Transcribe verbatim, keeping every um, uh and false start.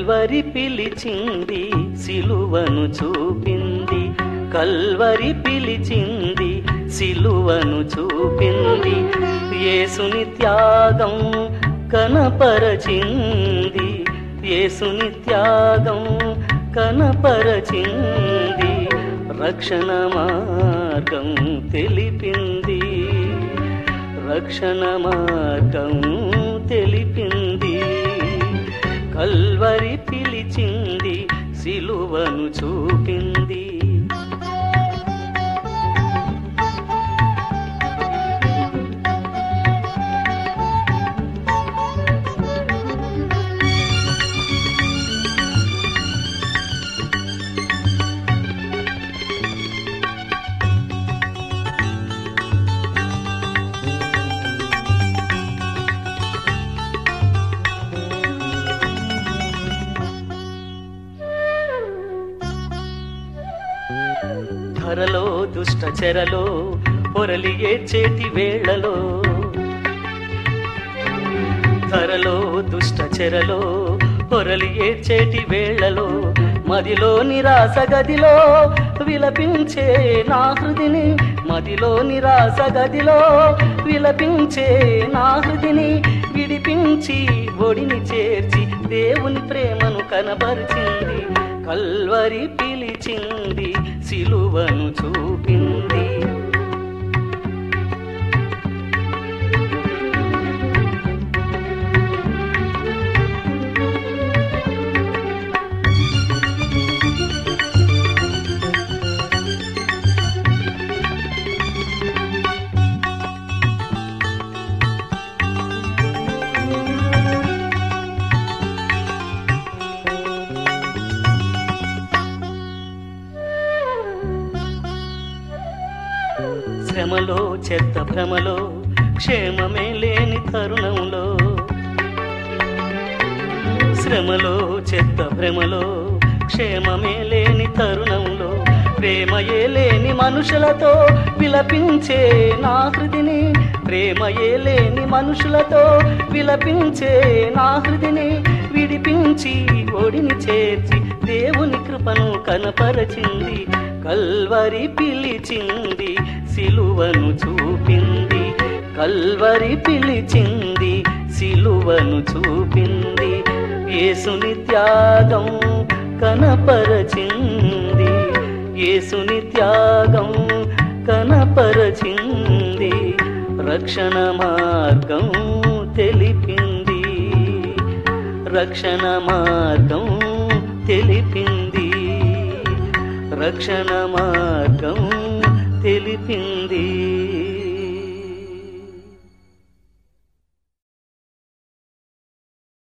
Calvary పిలిచింది సిలువను చూపింది, కల్వరి పిలిచింది సిలువను చూపింది, యేసుని త్యాగం కనపరచింది, యేసుని త్యాగం కనపరచింది, రక్షణ మార్గం తెలిపింది, రక్షణ మార్గం తెలిపింది. కల్వరి పిలిచింది సిలువను చూపింది. ధరలో దుష్ట చెరలో పొరలి ఏడ్చేటి వేళలో, ధరలో దుష్ట చెరలో పొరలి ఏడ్చేటి వేళలో, మదిలో నిరాశ గదిలో విలపించే నా హృదిని, మదిలో నిరాశ గదిలో విలపించే నా హృదిని విడిపించి ఒడిని చేర్చి దేవుని ప్రేమను కనబరిచింది. కల్వరి పిలిచింది సిలువను చూపింది. శ్రమలో చెత్త భ్రమలో క్షేమమే లేని తరుణంలో, శ్రమలో చెత్త భ్రమలో క్షేమమే లేని తరుణంలో, ప్రేమయే లేని మనుషులతో విలపించే నా హృదిని, ప్రేమయే లేని మనుషులతో విలపించే నా హృదిని విడిపించి ఒడిని చేర్చి దేవుని కృపను కనపరచింది. కల్వరి పిలిచింది సిలువను చూపింది, కల్వరి పిలిచింది సిలువను చూపింది, యేసుని త్యాగం కనపరచింది, యేసుని త్యాగం కనపరచింది, రక్షణ మార్గం తెలిపింది, రక్షణ మార్గం తెలిపింది, రక్షణ మార్గం తెలిపింది.